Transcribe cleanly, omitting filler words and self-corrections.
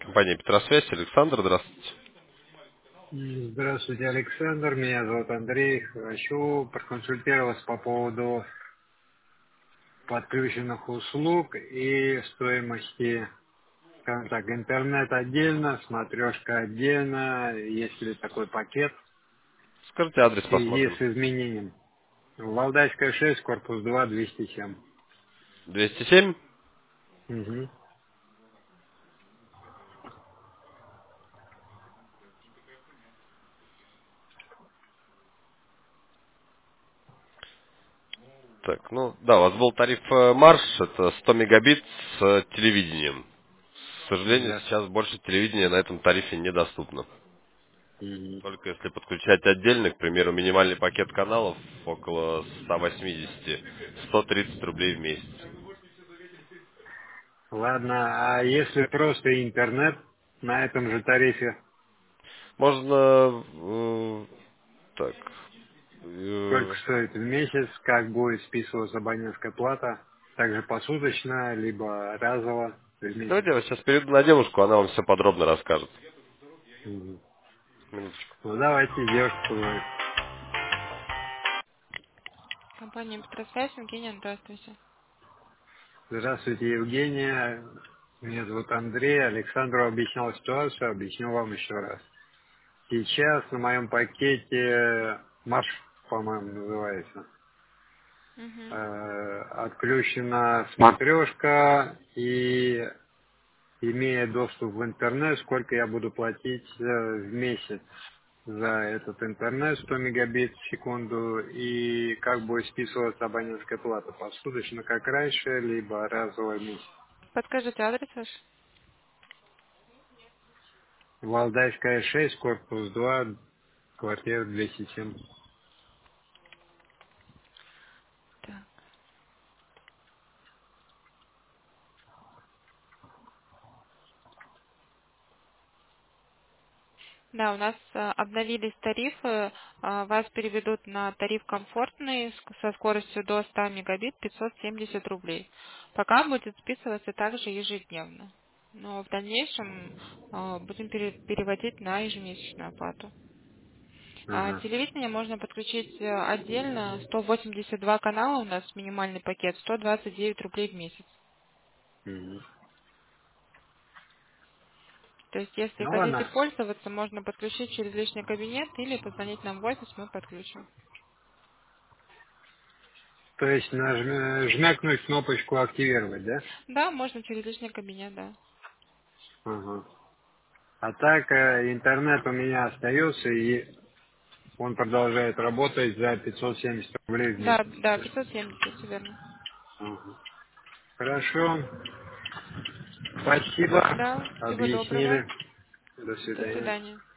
Компания Петросвязь, Александр, здравствуйте. Здравствуйте, Александр. Меня зовут Андрей. Хочу проконсультироваться по поводу подключенных услуг и стоимости, скажем так, интернет отдельно, смотрешка отдельно, есть ли такой пакет Скажите адрес, в связи посмотрим. с изменением. Валдайская 6, корпус 2, 207. 207. Угу. Так, ну, да, у вас был тариф Марш, это 100 мегабит с телевидением. К сожалению, Да. сейчас больше телевидения на этом тарифе недоступно. Мгм. Только если подключать отдельно, к примеру, минимальный пакет каналов около 180-130 рублей в месяц. Ладно, а если просто интернет на этом же тарифе? Можно, так, Сколько стоит в месяц, как будет списываться абонентская плата, также посуточно, либо разово в месяц. давайте я вас сейчас перейду на девушку, она вам все подробно расскажет. Мгм. Минуточку. Ну давайте, девушка поговорит. Компания Петросвязь, Евгения, здравствуйте. Здравствуйте, Евгения. Меня зовут Андрей. Александру объяснял ситуацию, объясню вам еще раз. Сейчас на моем пакете марш, по-моему, называется. Угу. Отключена смотрешка и имея доступ в интернет, сколько я буду платить в месяц за этот интернет 100 мегабит в секунду и как будет списываться абонентская плата посуточно, как раньше, либо разово в месяц. Подскажите адрес ваш? Валдайская 6, корпус 2, квартира 207. Так. Да, у нас обновились тарифы, вас переведут на тариф комфортный со скоростью до 100 мегабит 570 рублей. Пока будет списываться также ежедневно. Но в дальнейшем будем переводить на ежемесячную оплату. Ага. Телевидение можно подключить отдельно, 182 канала у нас минимальный пакет, 129 рублей в месяц. Мгм. То есть, если Ну хотите ладно. пользоваться, можно подключить через личный кабинет или позвонить нам в офис, мы подключим. То есть жмякнуть кнопочку активировать, да? Да, можно через личный кабинет, да. Ага. А так интернет у меня остается и он продолжает работать за 570 рублей в Да, месяц. да, 570, все верно. Ага. Хорошо. Спасибо. Да, всего доброго. Объяснили. До До свидания. свидания.